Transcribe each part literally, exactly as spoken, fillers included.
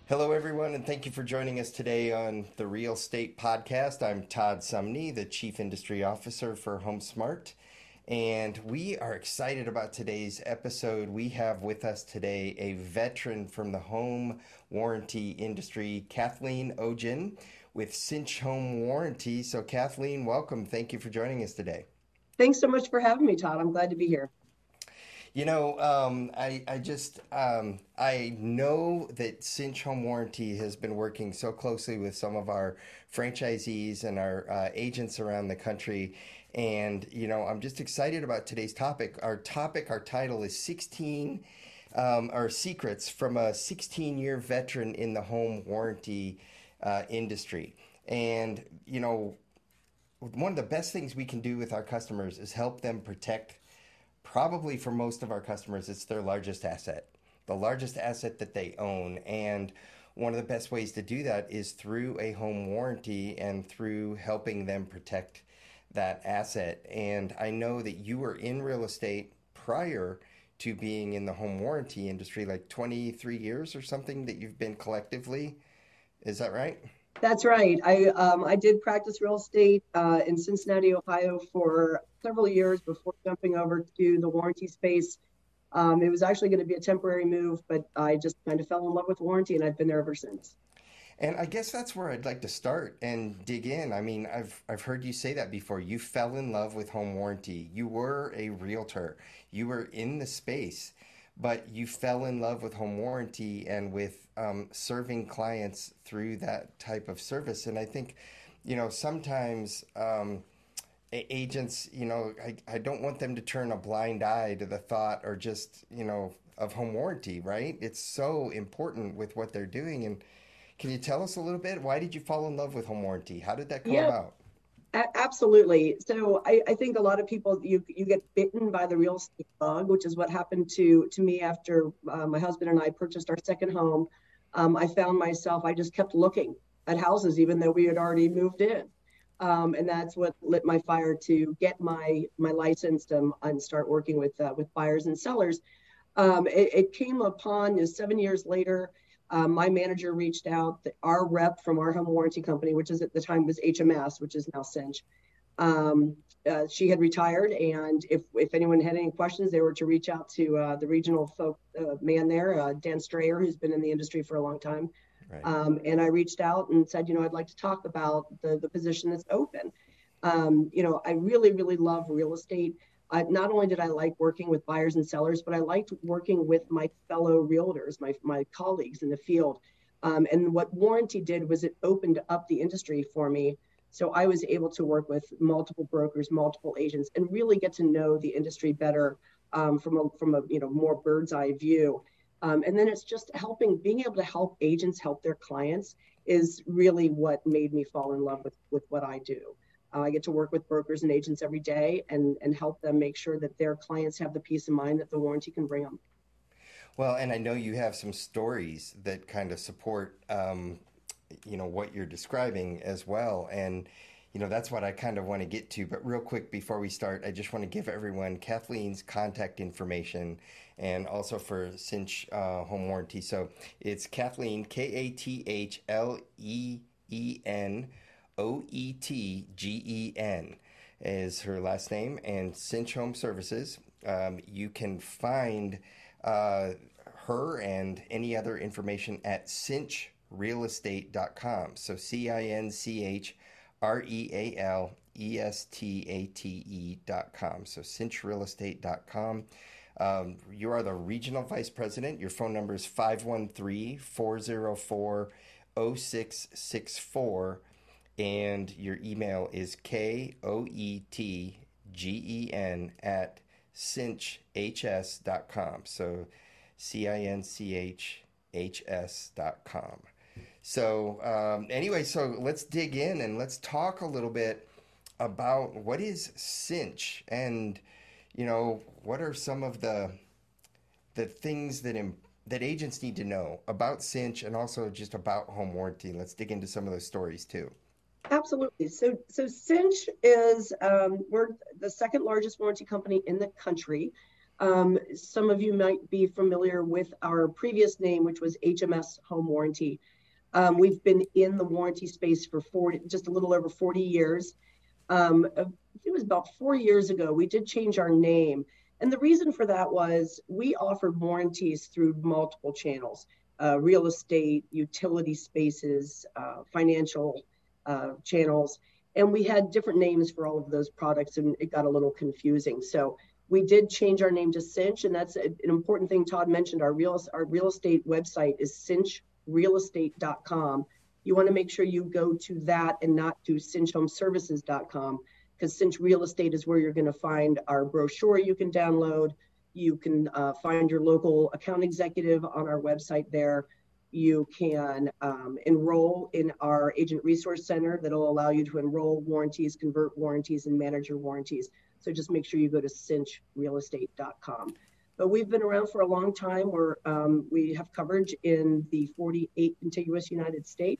Hello, everyone, and thank you for joining us today on the Real Estate Podcast. I'm Todd Sumney, the Chief Industry Officer for HomeSmart, and we are excited about today's episode. We have with us today a veteran from the home warranty industry, Kathleen Ogen, with Cinch Home Warranty. So, Kathleen, welcome. Thank you for joining us today. Thanks so much for having me, Todd. I'm glad to be here. You know, um, I, I just, um, I know that Cinch Home Warranty has been working so closely with some of our franchisees and our uh, agents around the country. And, you know, I'm just excited about today's topic. Our topic, our title is sixteen, um, our secrets from a sixteen year veteran in the home warranty uh, industry. And, you know, one of the best things we can do with our customers is help them protect. Probably for most of our customers, it's their largest asset, the largest asset that they own. And one of the best ways to do that is through a home warranty and through helping them protect that asset. And I know that you were in real estate prior to being in the home warranty industry, like twenty-three years or something that you've been collectively. Is that right? That's right. I um, I did practice real estate uh, in Cincinnati, Ohio, for several years before jumping over to the warranty space. Um, it was actually going to be a temporary move, but I just kind of fell in love with warranty, and I've been there ever since. And I guess that's where I'd like to start and dig in. I mean, I've I've heard you say that before. You fell in love with home warranty. You were a realtor. You were in the space, but you fell in love with home warranty and with um, serving clients through that type of service. And I think, you know, sometimes um, a- agents, you know, I, I don't want them to turn a blind eye to the thought or just, you know, of home warranty, right? It's so important with what they're doing. And can you tell us a little bit? Why did you fall in love with home warranty? How did that come Yeah, about? a- absolutely. So I, I think a lot of people you you get bitten by the real estate bug, which is what happened to to me after uh, my husband and I purchased our second home. Um, I found myself I just kept looking at houses even though we had already moved in, um, and that's what lit my fire to get my my license um, and start working with uh, with buyers and sellers. Um, it, it came upon you know, seven years later. Um, my manager reached out. The, our rep from our home warranty company, which is at the time was H M S, which is now Cinch. Um, uh, she had retired, and if if anyone had any questions, they were to reach out to uh, the regional folk uh, man there, uh, Dan Strayer, who's been in the industry for a long time. Right. Um, and I reached out and said, you know, I'd like to talk about the the position that's open. Um, you know, I really, really love real estate. Uh, not only did I like working with buyers and sellers, but I liked working with my fellow realtors, my my colleagues in the field. Um, and what warranty did was it opened up the industry for me. So I was able to work with multiple brokers, multiple agents, and really get to know the industry better um, from a from a you know more bird's eye view. Um, and then it's just helping, being able to help agents help their clients is really what made me fall in love with with what I do. Uh, I get to work with brokers and agents every day and and help them make sure that their clients have the peace of mind that the warranty can bring them. Well, and I know you have some stories that kind of support, um, you know, what you're describing as well. And, you know, that's what I kind of want to get to. But real quick before we start, I just want to give everyone Kathleen's contact information and also for Cinch uh, Home Warranty. So it's Kathleen, K A T H L E E N O E T G E N is her last name, and Cinch Home Services. Um, you can find uh, her and any other information at cinch real estate dot com. So C I N C H R E A L E S T A T E dot com. So cinch real estate dot com. Um, you are the regional vice president. Your phone number is five one three, four zero four, zero six six four. And your email is K O E T G E N at cinch h s dot com. So C I N C H H S dot com. So, um, anyway, so let's dig in and let's talk a little bit about what is Cinch and, you know, what are some of the the things that Im- that agents need to know about Cinch and also just about home warranty. Let's dig into some of those stories too. Absolutely. So, so Cinch is um, we're the second largest warranty company in the country. Um, some of you might be familiar with our previous name, which was H M S Home Warranty. Um, we've been in the warranty space for forty, just a little over forty years. Um, it was about four years ago, we did change our name. And the reason for that was we offered warranties through multiple channels, uh, real estate, utility spaces, uh, financial uh, channels. And we had different names for all of those products, and it got a little confusing. So we did change our name to Cinch, and that's an important thing Todd mentioned. Our real, our real estate website is cinch real estate dot com. You want to make sure you go to that and not to cinch home services dot com, because Cinch Real Estate is where you're going to find our brochure you can download. You can uh, find your local account executive on our website there. You can um, enroll in our Agent Resource Center that'll allow you to enroll warranties, convert warranties, and manage your warranties. So just make sure you go to cinch real estate dot com. But we've been around for a long time. We're, um, we have coverage in the forty-eight contiguous United States.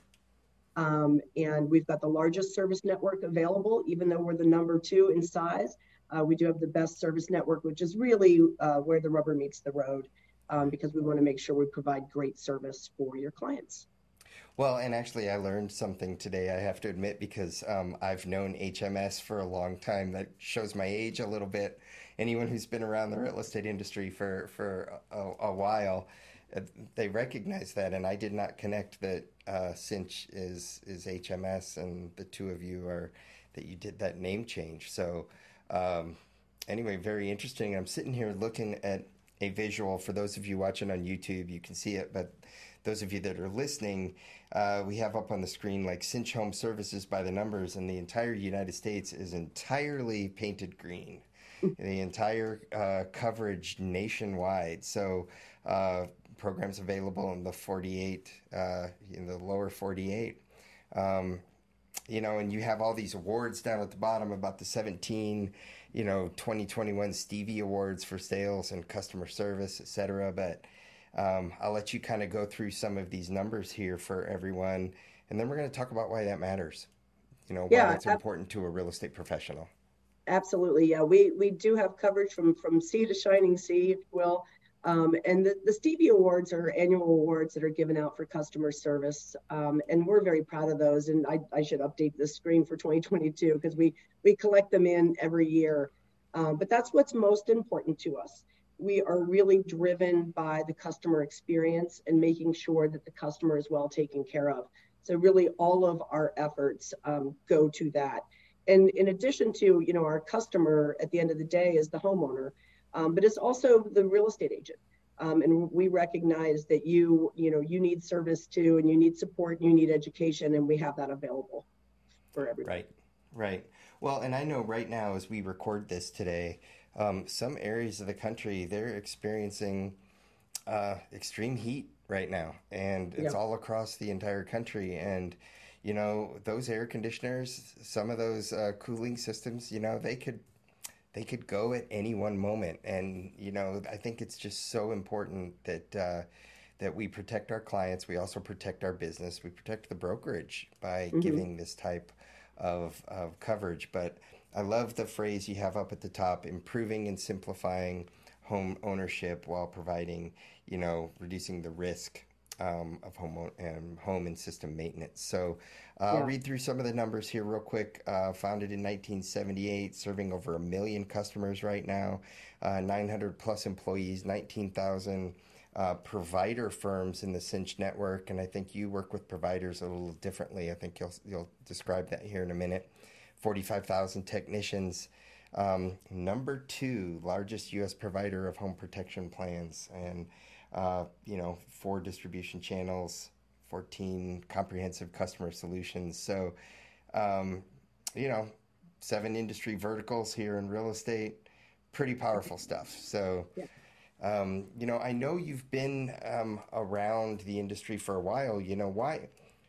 Um, and we've got the largest service network available, even though we're the number two in size. Uh, we do have the best service network, which is really uh, where the rubber meets the road, um, because we want to make sure we provide great service for your clients. Well, and actually, I learned something today, I have to admit, because um, I've known H M S for a long time. That shows my age a little bit. Anyone who's been around the real estate industry for, for a, a while, uh, they recognize that, and I did not connect that uh, Cinch is, is H M S, and the two of you are, that you did that name change. So um, anyway, very interesting. I'm sitting here looking at a visual. For those of you watching on YouTube, you can see it, but those of you that are listening, uh, we have up on the screen like Cinch Home Services by the numbers, and the entire United States is entirely painted green. The entire uh, coverage nationwide. So uh, programs available in the forty-eight, uh, in the lower forty-eight. Um, you know, and you have all these awards down at the bottom about the seventeen, you know, twenty twenty-one Stevie Awards for sales and customer service, et cetera. But um, I'll let you kind of go through some of these numbers here for everyone, and then we're going to talk about why that matters. You know, why Yeah, that's important to a real estate professional. absolutely. Yeah, we we do have coverage from from sea to shining sea, if you will. Um, and the, the Stevie Awards are annual awards that are given out for customer service. Um, and we're very proud of those. And I, I should update this screen for twenty twenty-two because we, we collect them in every year. Um, but that's what's most important to us. We are really driven by the customer experience and making sure that the customer is well taken care of. So really all of our efforts um, go to that. And in addition to, you know, our customer at the end of the day is the homeowner. Um, but it's also the real estate agent. Um, and we recognize that you, you know, you need service too, and you need support, and you need education, and we have that available for everybody. Right, right. Well, and I know right now as we record this today, um, some areas of the country, they're experiencing uh, extreme heat right now, and it's Yeah. all across the entire country. And, you know, those air conditioners, some of those uh, cooling systems, you know, they could they could go at any one moment. And, you know, I think it's just so important that uh, that we protect our clients. We also protect our business. We protect the brokerage by Mm-hmm. giving this type of, of coverage. But I love the phrase you have up at the top, improving and simplifying home ownership while providing, you know, reducing the risk um, of home and home and system maintenance. So uh, I'll Yeah. read through some of the numbers here real quick. Uh, founded in nineteen seventy-eight, serving over a million customers right now, uh, nine hundred plus employees, nineteen thousand uh, provider firms in the Cinch network. And I think you work with providers a little differently. I think you'll, you'll describe that here in a minute. forty-five thousand technicians. Um, number two largest U S provider of home protection plans, and uh, you know, four distribution channels, fourteen comprehensive customer solutions. So, um, you know, seven industry verticals here in real estate, pretty powerful stuff. So, Yeah. um, you know, I know you've been um, around the industry for a while. You know, why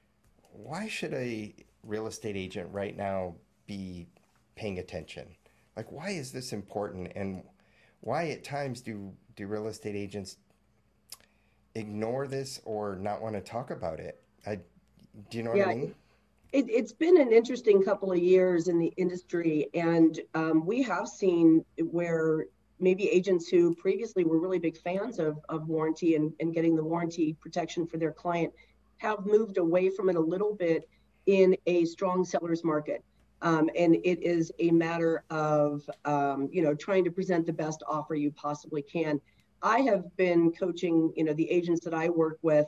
why should a real estate agent right now be paying attention? Like, why is this important, and why at times do do real estate agents ignore this or not want to talk about it? I, do you know what I Yeah. mean? It, it's been an interesting couple of years in the industry, and um, we have seen where maybe agents who previously were really big fans of, of warranty and, and getting the warranty protection for their client have moved away from it a little bit in a strong seller's market. Um, and it is a matter of, um, you know, trying to present the best offer you possibly can. I have been coaching, you know, the agents that I work with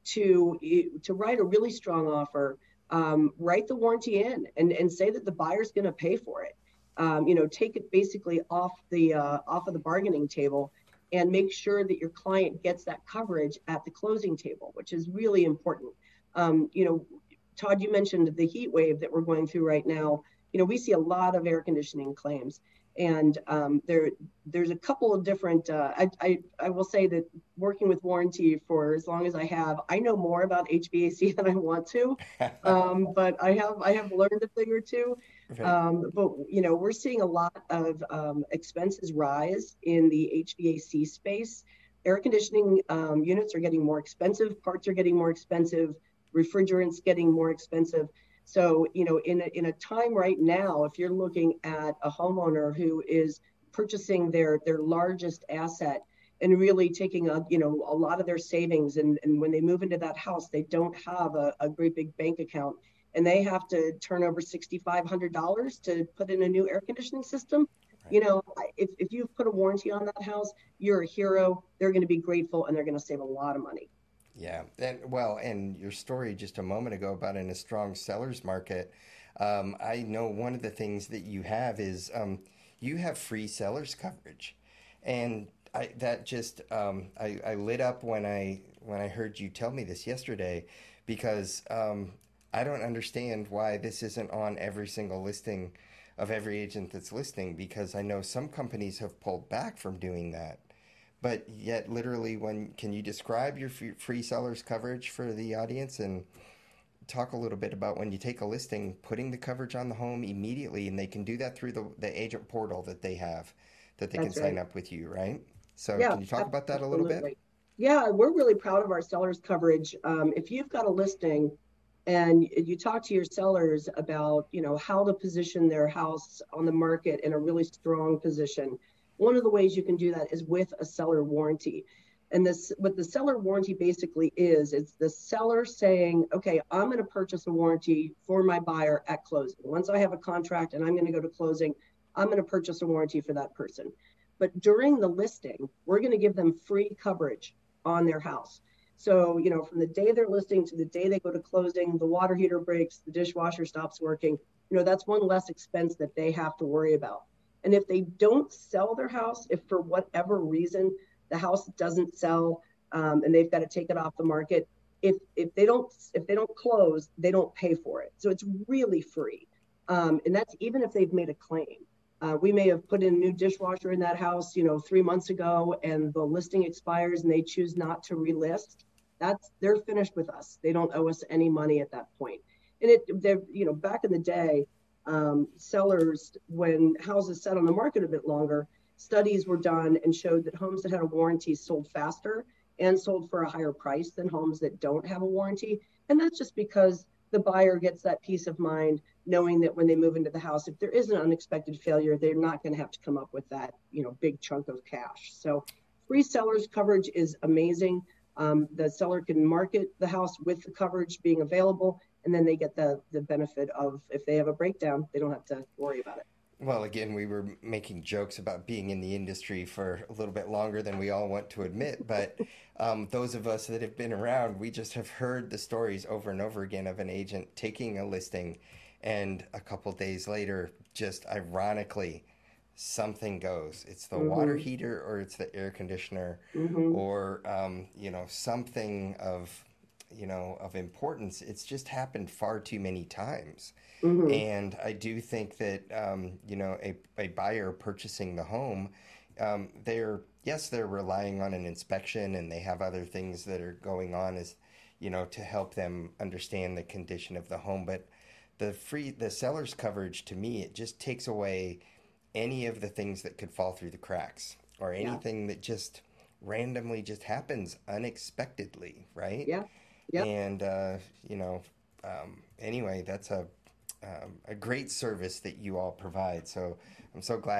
to to write a really strong offer, um, write the warranty in, and and say that the buyer's going to pay for it. Um, you know, take it basically off the uh, off of the bargaining table, and make sure that your client gets that coverage at the closing table, which is really important. Um, you know, Todd, you mentioned the heat wave that we're going through right now. You know, we see a lot of air conditioning claims, and um, there there's a couple of different. Uh, I, I I will say that working with warranty for as long as I have, I know more about H V A C than I want to, um, but I have I have learned a thing or two. Right. Um, but you know, we're seeing a lot of um, expenses rise in the H V A C space. Air conditioning um, units are getting more expensive. Parts are getting more expensive. Refrigerants getting more expensive. So, you know, in a, in a time right now, if you're looking at a homeowner who is purchasing their their largest asset and really taking a, you know, a lot of their savings, and, and when they move into that house, they don't have a, a great big bank account, and they have to turn over six thousand five hundred dollars to put in a new air conditioning system. Right. You know, if, if you've put a warranty on that house, you're a hero. They're going to be grateful, and they're going to save a lot of money. Yeah, and well, and your story just a moment ago about in a strong seller's market, um, I know one of the things that you have is um, you have free seller's coverage, and I that just um, I, I lit up when I when I heard you tell me this yesterday, because um, I don't understand why this isn't on every single listing of every agent that's listing, because I know some companies have pulled back from doing that. But yet, literally, when can you describe your free sellers coverage for the audience and talk a little bit about when you take a listing, putting the coverage on the home immediately, and they can do that through the, the agent portal that they have, that they can That's sign right. up with you, right? So, Yeah, can you talk about that a little bit? absolutely. Yeah, we're really proud of our sellers coverage. Um, if you've got a listing and you talk to your sellers about, you know, how to position their house on the market in a really strong position, one of the ways you can do that is with a seller warranty. And this, what the seller warranty basically is, it's the seller saying, okay, I'm going to purchase a warranty for my buyer at closing. Once I have a contract and I'm going to go to closing, I'm going to purchase a warranty for that person. But during the listing, we're going to give them free coverage on their house. So, you know, from the day they're listing to the day they go to closing, the water heater breaks, the dishwasher stops working, you know, that's one less expense that they have to worry about. And if they don't sell their house, if for whatever reason the house doesn't sell, um, and they've got to take it off the market, if if they don't if they don't close, they don't pay for it. So it's really free, um, and that's even if they've made a claim. Uh, we may have put in a new dishwasher in that house, you know, three months ago, and the listing expires, and they choose not to relist. That's they're finished with us. They don't owe us any money at that point. And it, they're, you know, back in the day, um, sellers, when houses sat on the market a bit longer, studies were done and showed that homes that had a warranty sold faster and sold for a higher price than homes that don't have a warranty. And that's just because the buyer gets that peace of mind knowing that when they move into the house, if there is an unexpected failure, they're not going to have to come up with that, you know, big chunk of cash. So free sellers coverage is amazing. Um, the seller can market the house with the coverage being available, and then they get the the benefit of, if they have a breakdown, they don't have to worry about it. Well, again, we were making jokes about being in the industry for a little bit longer than we all want to admit, but um, those of us that have been around, we just have heard the stories over and over again of an agent taking a listing, and a couple days later, just ironically, something goes. It's the water Mm-hmm. heater, or it's the air conditioner, Mm-hmm. or um, you know, something of you know of importance. It's just happened far too many times. Mm-hmm. And I do think that um, you know a, a buyer purchasing the home, um, they're yes they're relying on an inspection, and they have other things that are going on as you know to help them understand the condition of the home. But the free the seller's coverage, to me, it just takes away any of the things that could fall through the cracks, or Yeah. anything that just randomly just happens unexpectedly, right? Yeah. Yep. And uh, you know um, anyway, that's a um, a great service that you all provide. So I'm so glad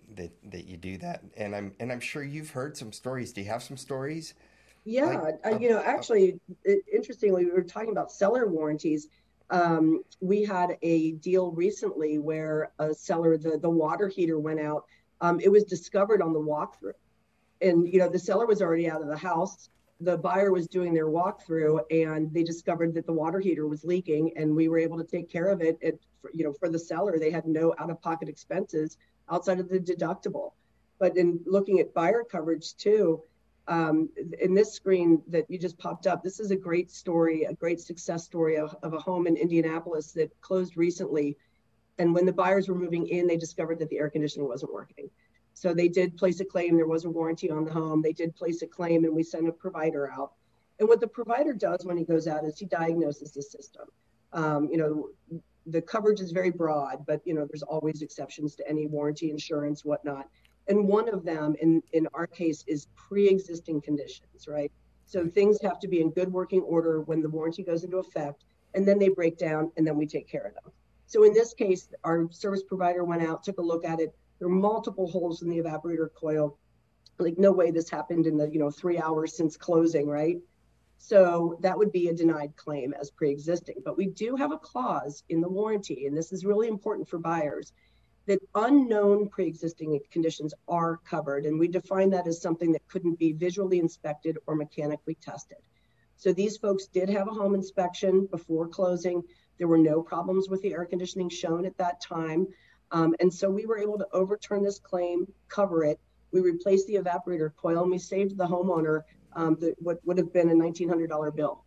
that that you do that. And I'm and I'm sure you've heard some stories. Do you have some stories like Yeah, uh, of, you know, of actually, it, interestingly, we were talking about seller warranties. Um, we had a deal recently where a seller, the the water heater went out. Um, it was discovered on the walkthrough, and you know, the seller was already out of the house. The buyer was doing their walkthrough, and they discovered that the water heater was leaking, and we were able to take care of it. It, for, you know, for the seller, they had no out-of-pocket expenses outside of the deductible. But in looking at buyer coverage too, um, in this screen that you just popped up, this is a great story, a great success story of, of a home in Indianapolis that closed recently. And when the buyers were moving in, they discovered that the air conditioning wasn't working. So they did place a claim. There was a warranty on the home. They did place a claim, and we sent a provider out. And what the provider does when he goes out is he diagnoses the system. Um, you know, the coverage is very broad, but you know, there's always exceptions to any warranty insurance, whatnot. And one of them, in in our case, is pre-existing conditions, right? So right? things have to be in good working order when the warranty goes into effect, and then they break down, and then we take care of them. So in this case, our service provider went out, took a look at it. There are multiple holes in the evaporator coil. Like, no way this happened in the, you know, three hours since closing, right? So that would be a denied claim as pre-existing. But we do have a clause in the warranty, and this is really important for buyers, that unknown pre-existing conditions are covered. And we define that as something that couldn't be visually inspected or mechanically tested. So these folks did have a home inspection before closing. There were no problems with the air conditioning shown at that time. Um, and so we were able to overturn this claim, cover it. We replaced the evaporator coil, and we saved the homeowner um, the, what would have been a nineteen hundred dollars bill.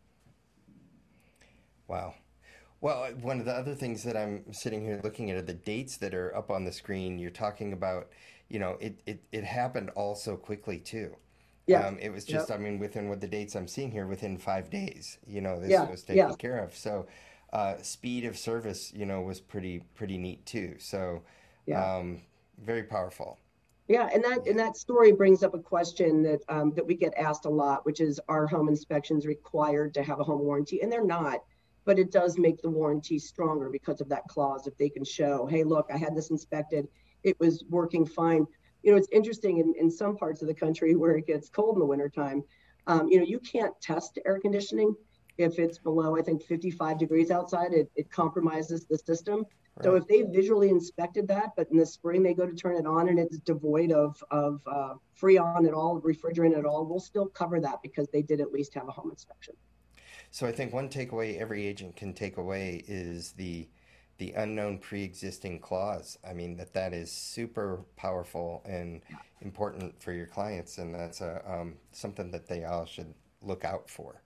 Wow. Well, one of the other things that I'm sitting here looking at are the dates that are up on the screen. You're talking about, you know, it, it, it happened all so quickly too. Yeah, Um, it was yeah, just, I mean, within what the dates I'm seeing here, within five days, you know, this yeah, was yeah, taken care of. So, uh, speed of service, you know, was pretty, pretty neat too. So, yeah. um, very powerful. Yeah, and that Yeah. and that story brings up a question that um, that we get asked a lot, which is, are home inspections required to have a home warranty? And they're not, but it does make the warranty stronger because of that clause. If they can show, hey, look, I had this inspected, it was working fine. You know, it's interesting in, in some parts of the country where it gets cold in the wintertime, um, you know, you can't test air conditioning if it's below, I think, fifty-five degrees outside. It, it compromises the system. So Right. if they visually inspected that, but in the spring they go to turn it on and it's devoid of of uh, freon at all, refrigerant at all, we'll still cover that because they did at least have a home inspection. So I think one takeaway every agent can take away is the the unknown pre-existing clause. I mean that that is super powerful and important for your clients, and that's a um, something that they all should look out for.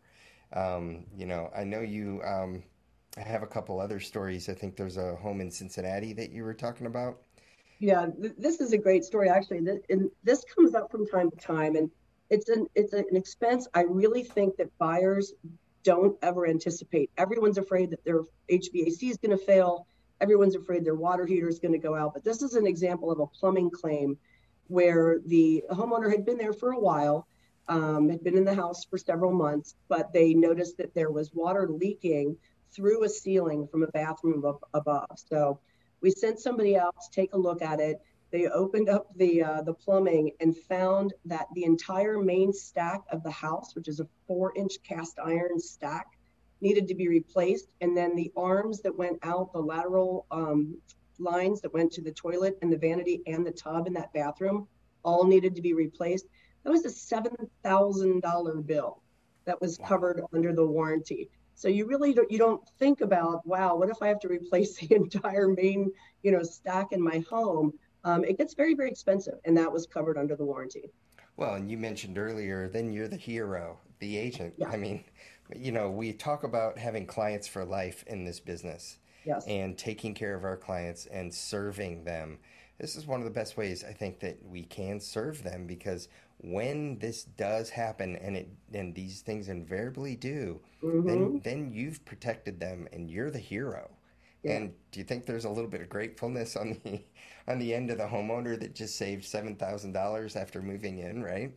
Um, you know, I know you um, have a couple other stories. I think there's a home in Cincinnati that you were talking about. Yeah, th- this is a great story actually. This, and this comes up from time to time, and it's an it's an expense I really think that buyers don't ever anticipate. Everyone's afraid that their H V A C is going to fail. Everyone's afraid their water heater is going to go out. But this is an example of a plumbing claim where the homeowner had been there for a while, um, had been in the house for several months, but they noticed that there was water leaking through a ceiling from a bathroom up above. So we sent somebody out to take a look at it. They opened up the uh, the plumbing and found that the entire main stack of the house, which is a four-inch cast iron stack, needed to be replaced. And then the arms that went out, the lateral um, lines that went to the toilet and the vanity and the tub in that bathroom, all needed to be replaced. That was a seven thousand dollars bill that was Wow. covered under the warranty. So you really don't, you don't think about, wow, what if I have to replace the entire main, you know, stack in my home? Um, it gets very, very expensive, and that was covered under the warranty. Well, and you mentioned earlier, then you're the hero, the agent. Yeah. I mean, you know, we talk about having clients for life in this business Yes. and taking care of our clients and serving them. This is one of the best ways I think that we can serve them, because when this does happen, and it and these things invariably do, then Mm-hmm. then you've protected them and you're the hero. Yeah. And do you think there's a little bit of gratefulness on the on the end of the homeowner that just saved seven thousand dollars after moving in, right?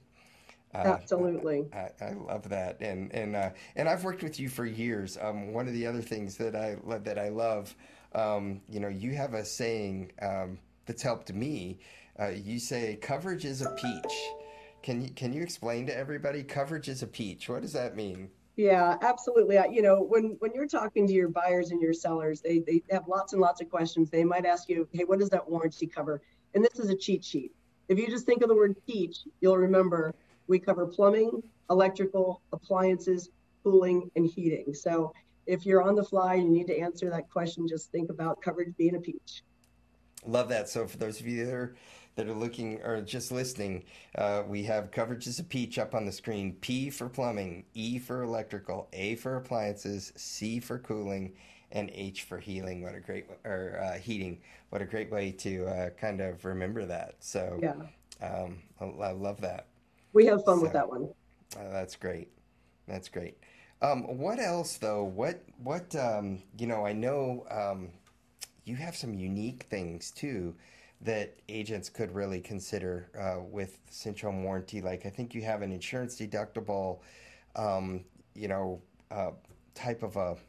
Uh, Absolutely. I, I love that, and and uh, and I've worked with you for years. Um, one of the other things that I that I love, um, you know, you have a saying um, that's helped me. Uh, you say coverage is a peach. Can you can you explain to everybody coverage is a peach? What does that mean? Yeah, absolutely. I- You know, when when you're talking to your buyers and your sellers, they they have lots and lots of questions. They might ask you, "Hey, what does that warranty cover?" And this is a cheat sheet. If you just think of the word peach, you'll remember we cover plumbing, electrical, appliances, cooling, and heating. So if you're on the fly and you need to answer that question, just think about coverage being a peach. Love that. So for those of you that are that are looking or just listening, uh, we have coverage as a peach up on the screen. P for plumbing, E for electrical, A for appliances, C for cooling, and H for healing. What a great or uh, heating. What a great way to uh, kind of remember that. So Yeah, um, I, I love that. we have fun with So that one. uh, that's great. That's great. Um, what else though? What what um, you know? I know. Um, you have some unique things too that agents could really consider uh, with Cinch Home Warranty. Like I think you have an insurance deductible, um, you know, uh, type of a,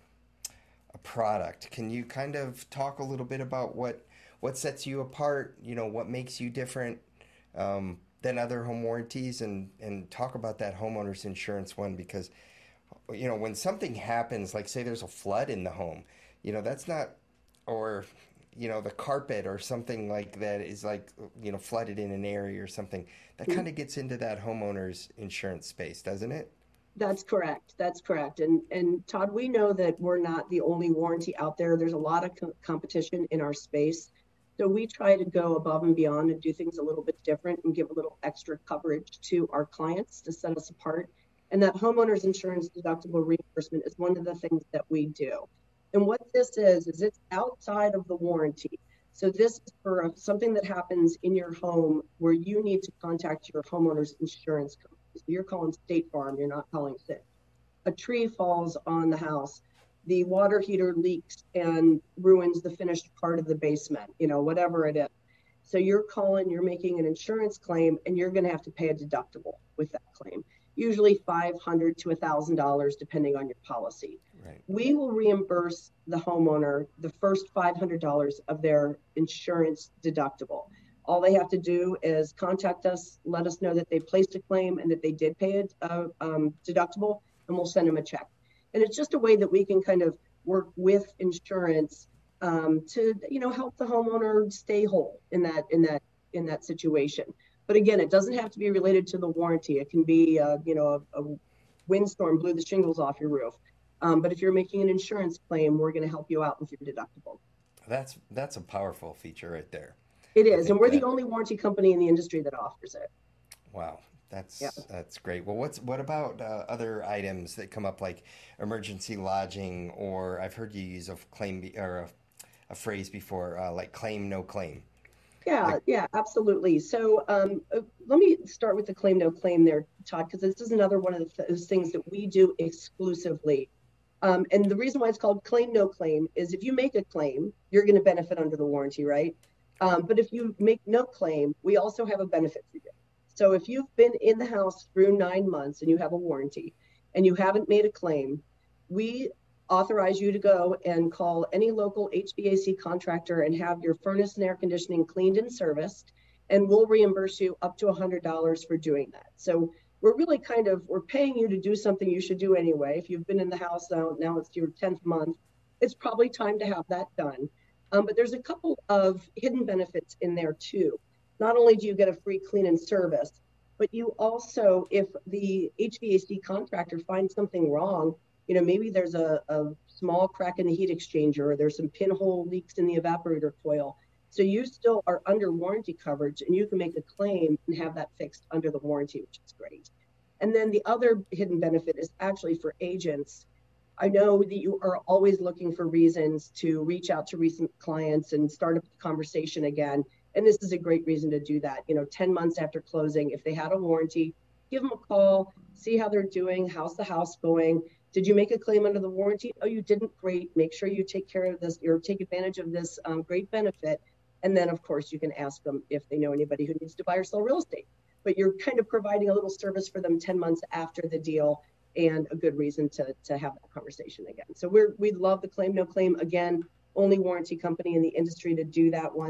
a product. Can you kind of talk a little bit about what what sets you apart? You know, what makes you different um, than other home warranties, and and talk about that homeowner's insurance one because you know when something happens, like say there's a flood in the home, you know that's not or you know the carpet or something like that is like you know flooded in an area or something that kind of gets into that homeowner's insurance space, doesn't it? That's correct. That's correct. And and Todd, we know that we're not the only warranty out there. There's a lot of co- competition in our space. So we try to go above and beyond and do things a little bit different and give a little extra coverage to our clients to set us apart. And that homeowners insurance deductible reimbursement is one of the things that we do. And what this is is it's outside of the warranty. So this is for a- something that happens in your home where you need to contact your homeowner's insurance company. So you're calling State Farm, you're not calling Citi. A tree falls on the house, the water heater leaks and ruins the finished part of the basement, you know, whatever it is. So you're calling, you're making an insurance claim, and you're going to have to pay a deductible with that claim, usually five hundred to one thousand dollars depending on your policy. Right. We will reimburse the homeowner the first five hundred dollars of their insurance deductible. All they have to do is contact us, let us know that they placed a claim and that they did pay a, a um, deductible, and we'll send them a check. And it's just a way that we can kind of work with insurance um, to, you know, help the homeowner stay whole in that in that in that situation. But again, it doesn't have to be related to the warranty. It can be, uh, you know, a, a windstorm blew the shingles off your roof. Um, but if you're making an insurance claim, we're going to help you out with your deductible. That's that's a powerful feature right there. It I is, and think we're the that only warranty company in the industry that offers it. wow, Yeah. that's that's great. Well, what's what about uh, other items that come up like emergency lodging, or I've heard you use a claim be, or a, a phrase before, uh, like claim no claim. Yeah, Like yeah, absolutely. So um, uh, let me start with the claim no claim there, Todd, because this is another one of the, those things that we do exclusively. Um, and the reason why it's called claim no claim is if you make a claim, you're going to benefit under the warranty, right? Um, but if you make no claim, we also have a benefit for you. So if you've been in the house through nine months and you have a warranty and you haven't made a claim, we authorize you to go and call any local H V A C contractor and have your furnace and air conditioning cleaned and serviced, and we'll reimburse you up to one hundred dollars for doing that. So we're really kind of, we're paying you to do something you should do anyway. If you've been in the house now, now it's your tenth month, it's probably time to have that done. Um, but there's a couple of hidden benefits in there too. Not only do you get a free clean and service, but you also, if the H V A C contractor finds something wrong, you know, maybe there's a, a small crack in the heat exchanger or there's some pinhole leaks in the evaporator coil. So you still are under warranty coverage and you can make a claim and have that fixed under the warranty, which is great. And then the other hidden benefit is actually for agents. I know that you are always looking for reasons to reach out to recent clients and start up the conversation again. And this is a great reason to do that. You know, ten months after closing, if they had a warranty, give them a call, see how they're doing, how's the house going. Did you make a claim under the warranty? Oh, you didn't? Great. Make sure you take care of this or take advantage of this um, great benefit. And then, of course, you can ask them if they know anybody who needs to buy or sell real estate. But you're kind of providing a little service for them ten months after the deal and a good reason to, to have that conversation again. So we're, we love the claim no claim. Again, only warranty company in the industry to do that one.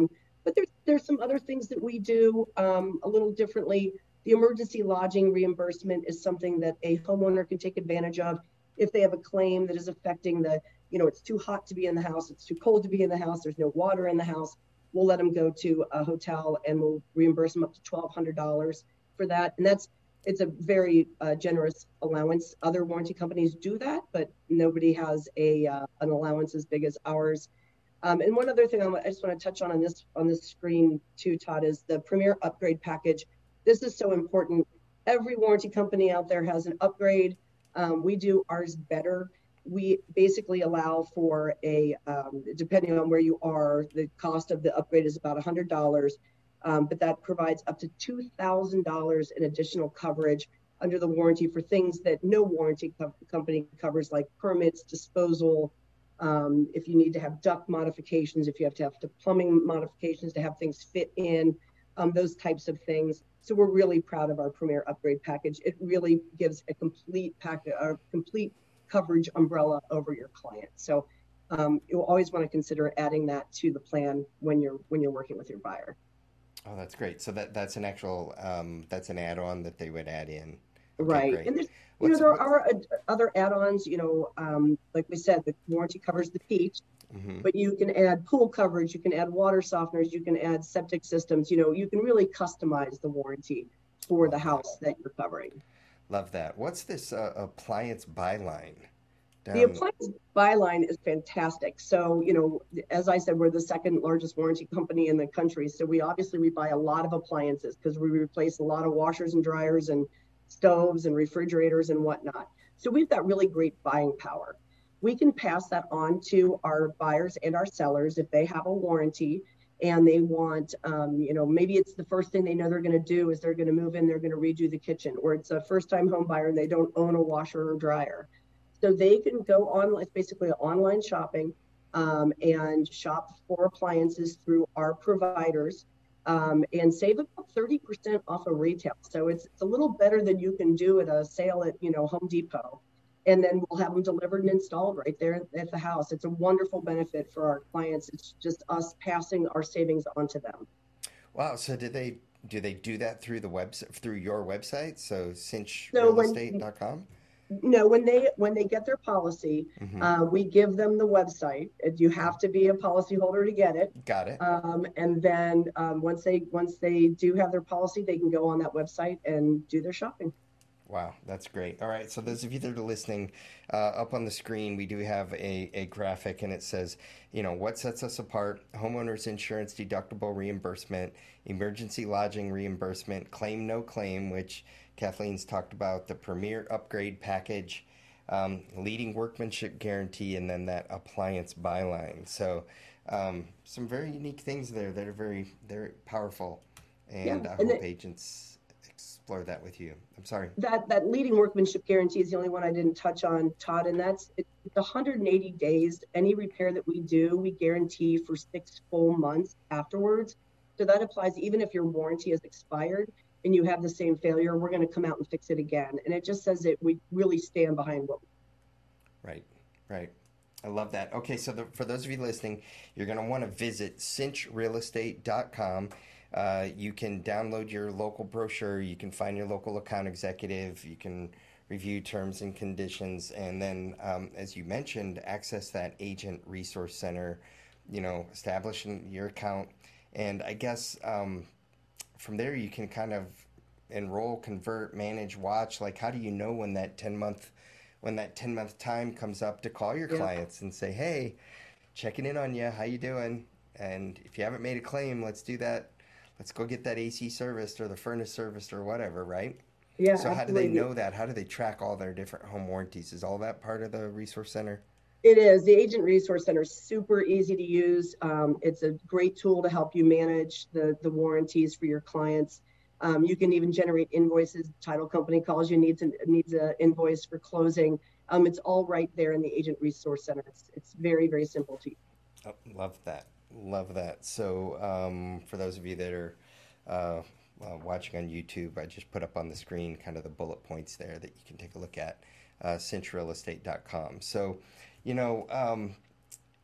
but there's there's some other things that we do um, a little differently. The emergency lodging reimbursement is something that a homeowner can take advantage of if they have a claim that is affecting the, you know, it's too hot to be in the house, it's too cold to be in the house, there's no water in the house. We'll let them go to a hotel and we'll reimburse them up to twelve hundred dollars for that. And that's, it's a very uh, generous allowance. Other warranty companies do that, but nobody has a uh, an allowance as big as ours. Um, and one other thing I just want to touch on on this on this screen too, Todd, is the Premier Upgrade Package. This is so important. Every warranty company out there has an upgrade. Um, we do ours better. We basically allow for a, um, depending on where you are, the cost of the upgrade is about one hundred dollars, um, but that provides up to two thousand dollars in additional coverage under the warranty for things that no warranty co- company covers, like permits, disposal, um, if you need to have duct modifications, if you have to have to plumbing modifications to have things fit in, um, those types of things. So we're really proud of our Premier Upgrade Package. It really gives a complete package, a complete coverage umbrella over your client. So um, you'll always want to consider adding that to the plan when you're when you're working with your buyer. Oh, that's great. So that that's an actual um, that's an add-on that they would add in. Okay, Right. great. And there's, you know, What's there what? are uh, other add-ons, you know, um, like we said, the warranty covers the peach, Mm-hmm. but you can add pool coverage, you can add water softeners, you can add septic systems, you know, you can really customize the warranty for the Love that. house that you're covering. Love that. What's this uh, appliance byline The down? appliance byline is fantastic. So, you know, as I said, we're the second largest warranty company in the country. So we obviously we buy a lot of appliances because we replace a lot of washers and dryers and stoves and refrigerators and whatnot. So we've got really great buying power. We can pass that on to our buyers and our sellers if they have a warranty and they want, um, you know, maybe it's the first thing they know they're going to do is they're going to move in, they're going to redo the kitchen, or it's a first time home buyer and they don't own a washer or dryer. So they can go on, it's basically online shopping, um, and shop for appliances through our providers, um, and save about thirty percent off of retail. So it's, it's a little better than you can do at a sale at, you know, Home Depot. And then we'll have them delivered and installed right there at the house. It's a wonderful benefit for our clients. It's just us passing our savings on to them. Wow. So did they do they do that through the website through your website? So cinch So real when estate dot com? No, when they when they get their policy, Mm-hmm. uh, we give them the website. You have to be a policyholder to get it. Got it. Um, and then um, once they once they do have their policy, they can go on that website and do their shopping. Wow, that's great. All right, so those of you that are listening, uh, up on the screen, we do have a, a graphic, and it says, you know, what sets us apart: homeowners insurance deductible reimbursement, emergency lodging reimbursement, claim no claim, which Kathleen's talked about, the Premier Upgrade Package, um, leading workmanship guarantee, and then that appliance byline. So, um, some very unique things there that are very, very powerful, Yeah, and I and hope the, agents explore that with you. I'm sorry. that that leading workmanship guarantee is the only one I didn't touch on, Todd, and that's it, it's one hundred eighty days. Any repair that we do, we guarantee for six full months afterwards. So that applies even if your warranty has expired and you have the same failure, we're going to come out and fix it again. And it just says that we really stand behind what. Right, right. I love that. Okay, so the, for those of you listening, you're going to want to visit cinch real estate dot com. Uh, you can download your local brochure. You can find your local account executive. You can review terms and conditions. And then, um, as you mentioned, access that agent resource center, you know, establishing your account. And I guess um, from there, you can kind of enroll, convert, manage, watch. Like, how do you know when that ten month when that ten month time comes up to call your Yeah. clients and say, hey, checking in on you, how you doing? And if you haven't made a claim, let's do that. Let's go get that A C serviced or the furnace serviced or whatever, right? Yeah, So how do they absolutely. know that? How do they track all their different home warranties? Is all that part of the resource center? It is. The Agent Resource Center is super easy to use. Um, it's a great tool to help you manage the, the warranties for your clients. Um, you can even generate invoices. The title company calls you, needs an needs an invoice for closing. Um, it's all right there in the Agent Resource Center. It's, it's very, very simple to use. Oh, love that. Love that. So um, for those of you that are uh, uh, watching on YouTube, I just put up on the screen kind of the bullet points there that you can take a look at, uh, cinch real estate dot com. So, you know, um,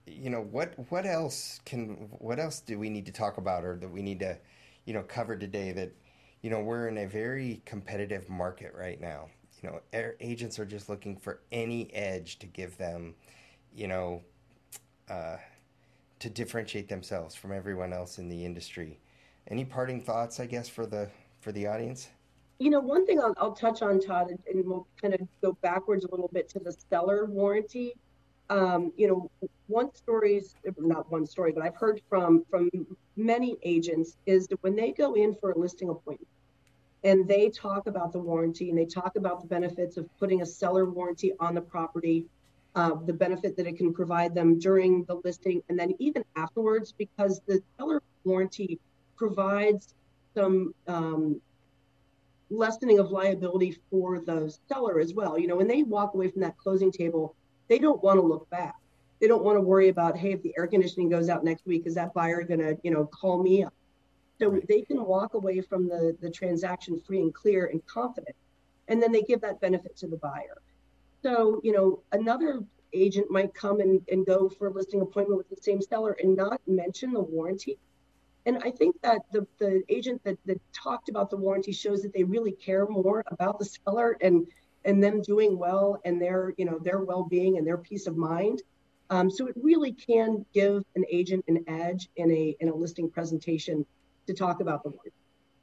you know, what what else can what else do we need to talk about, or that we need to, you know, cover today? That, you know, we're in a very competitive market right now. You know, a- agents are just looking for any edge to give them, you know, uh, to differentiate themselves from everyone else in the industry. Any parting thoughts, I guess, for the for the audience? You know, one thing I'll, I'll touch on, Todd, and, and we'll kind of go backwards a little bit to the seller warranty. Um, you know, one stories, not one story, but I've heard from from many agents is that when they go in for a listing appointment and they talk about the warranty and they talk about the benefits of putting a seller warranty on the property, uh, the benefit that it can provide them during the listing and then even afterwards, because the seller warranty provides some um, lessening of liability for the seller as well. You know, when they walk away from that closing table, they don't want to look back. They don't want to worry about, hey, if the air conditioning goes out next week, is that buyer going to, you know, call me up? So Right. they can walk away from the, the transaction free and clear and confident. And then they give that benefit to the buyer. So, you know, another agent might come and, and go for a listing appointment with the same seller and not mention the warranty. And I think that the, the agent that, that talked about the warranty shows that they really care more about the seller and and them doing well and their, you know, their well-being and their peace of mind. Um, so it really can give an agent an edge in a in a listing presentation to talk about the warranty.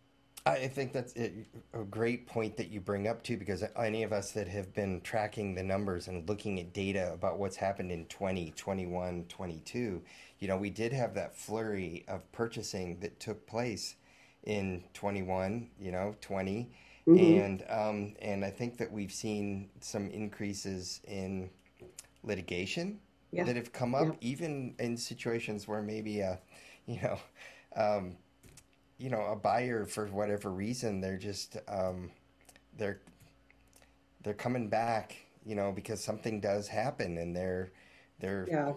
I think that's a a great point that you bring up too, because any of us that have been tracking the numbers and looking at data about what's happened in twenty, twenty-one, twenty-two, you know, we did have that flurry of purchasing that took place in twenty-one, you know, twenty, Mm-hmm. and um, and I think that we've seen some increases in litigation Yeah, that have come yeah, up, even in situations where maybe a, you know, um, you know, a buyer for whatever reason, they're just um, they're they're coming back, you know, because something does happen, and they're they're yeah,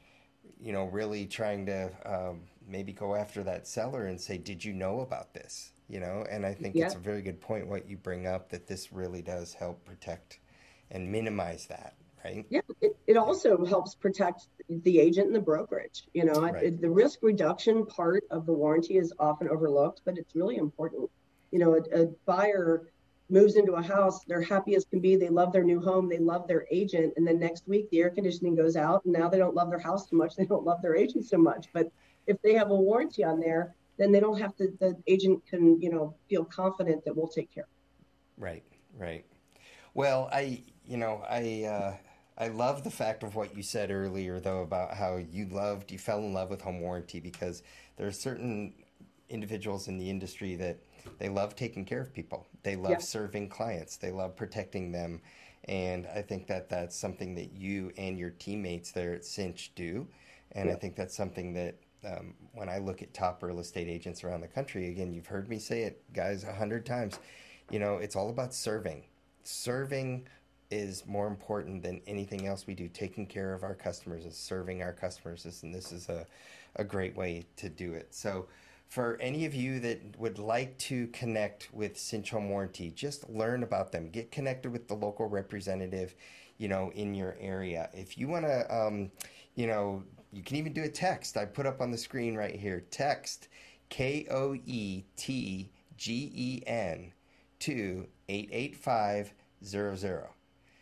you know, really trying to um, maybe go after that seller and say, did you know about this? You know, and I think it's yeah. a very good point what you bring up, that this really does help protect and minimize that, right? Yeah, it, it Yeah, also helps protect the agent and the brokerage. You know, it, right. it- the risk reduction part of the warranty is often overlooked, but it's really important. You know, a, a buyer moves into a house, they're happy as can be, they love their new home, they love their agent, and then next week the air conditioning goes out, and now they don't love their house so much, they don't love their agent so much. But if they have a warranty on there, then they don't have to, the agent can, you know, feel confident that we'll take care. Right, right. Well, I, you know, I, uh, I love the fact of what you said earlier, though, about how you loved, you fell in love with home warranty, because there are certain individuals in the industry that they love taking care of people. They love Yeah, serving clients. They love protecting them. And I think that that's something that you and your teammates there at Cinch do. And I yeah, think that's something that um, when I look at top real estate agents around the country, again, you've heard me say it, guys, a hundred times, you know, it's all about serving. Serving is more important than anything else we do. Taking care of our customers and serving our customers is, and this is a, a great way to do it. So, for any of you that would like to connect with Cinch Home Warranty, just learn about them. Get connected with the local representative, you know, in your area. If you want to, um, you know, you can even do a text. I put up on the screen right here. Text K O E T G E N to eight eight five zero zero.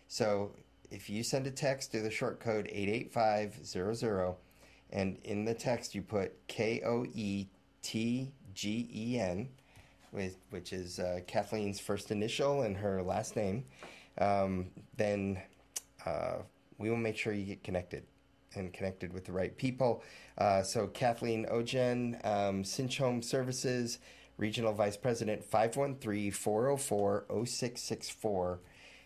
So if you send a text to the short code eight eight five zero zero, and in the text you put K O E T G E N, which is uh, Kathleen's first initial and her last name, um, then uh, we will make sure you get connected and connected with the right people. Uh, so Kathleen Ojen, um, Cinch Home Services, Regional Vice President, five one three, four oh four, oh six six four.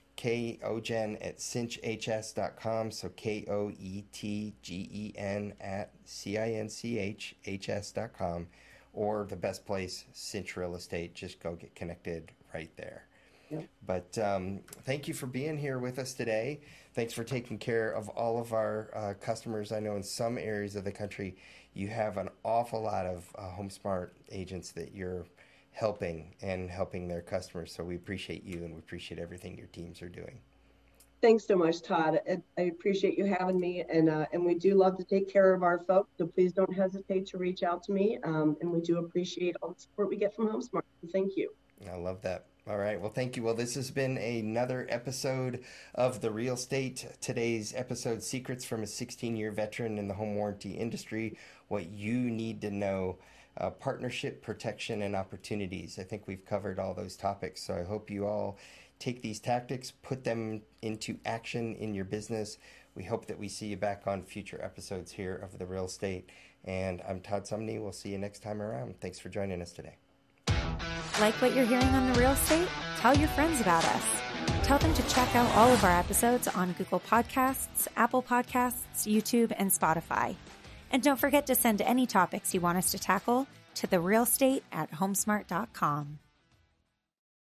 K Ogen at cinch h s dot com. So K O E T G E N at C I N C H H S dot com. Or the best place, Cinch Real Estate. Just go get connected right there. yeah. But um, thank you for being here with us today. Thanks for taking care of all of our uh, customers. I know in some areas of the country, you have an awful lot of uh, HomeSmart agents that you're helping and helping their customers. So we appreciate you, and we appreciate everything your teams are doing. Thanks so much, Todd. I, I appreciate you having me, and uh, and we do love to take care of our folks. So please don't hesitate to reach out to me. Um, and we do appreciate all the support we get from HomeSmart. Thank you. I love that. All right. Well, thank you. Well, this has been another episode of The Real Estate. Today's episode, Secrets from a sixteen-year veteran in the home warranty industry, what you need to know, uh, partnership, protection, and opportunities. I think we've covered all those topics. So I hope you all take these tactics, put them into action in your business. We hope that we see you back on future episodes here of The Real Estate. And I'm Todd Sumney. We'll see you next time around. Thanks for joining us today. Like what you're hearing on The Real Estate? Tell your friends about us. Tell them to check out all of our episodes on Google Podcasts, Apple Podcasts, YouTube, and Spotify. And don't forget to send any topics you want us to tackle to therealestate at homesmart dot com.